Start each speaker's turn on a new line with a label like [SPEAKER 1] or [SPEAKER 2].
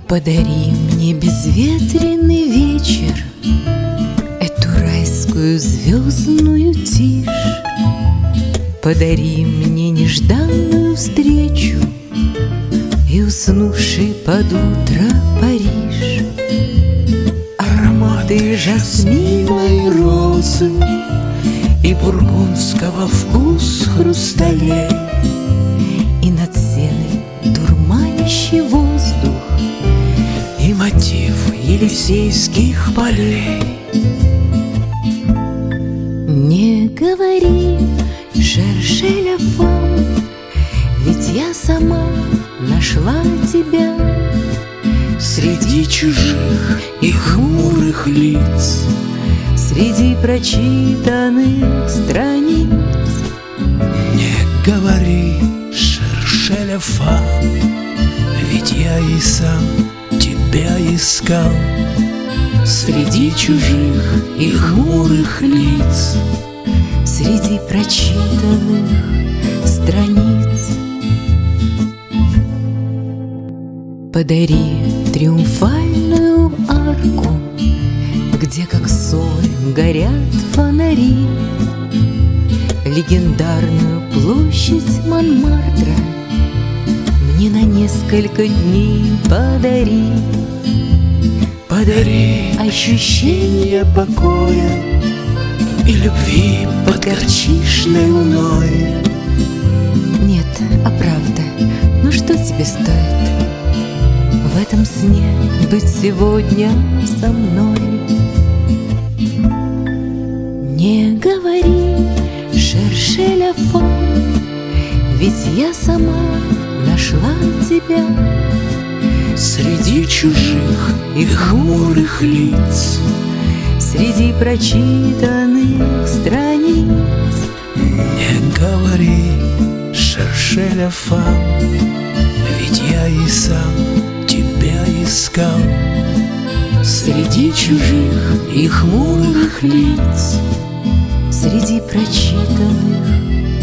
[SPEAKER 1] Подари мне безветренный вечер, эту райскую звездную тишь. Подари мне нежданную встречу и уснувший под утро Париж. Ароматы жасмина и розы и бургундского вкус хрусталей, и над сеной дурманящий воздух, и мотив Елисейских полей. Не говори, шершеля фам, ведь я сама нашла тебя
[SPEAKER 2] среди чужих и хмурых лиц,
[SPEAKER 1] среди прочитанных страниц.
[SPEAKER 2] Не говори, шершеля фам, ведь я и сам тебя искал среди чужих и хмурых лиц,
[SPEAKER 1] среди прочитанных страниц. Подари триумфальную арку, где как соль горят фонари, легендарную площадь Монмартра мне на несколько дней подари.
[SPEAKER 2] Подари ощущение покоя и любви под горчичной луной.
[SPEAKER 1] Нет, а правда, ну что тебе стоит в этом сне быть сегодня со мной? Не говори, шершеля фам, ведь я сама нашла тебя
[SPEAKER 2] среди чужих и хмурых лиц,
[SPEAKER 1] среди прочитанных страниц.
[SPEAKER 2] Не говори, шершеля фам, ведь я и сам тебя искал среди чужих и хмурых лиц,
[SPEAKER 1] среди прочитанных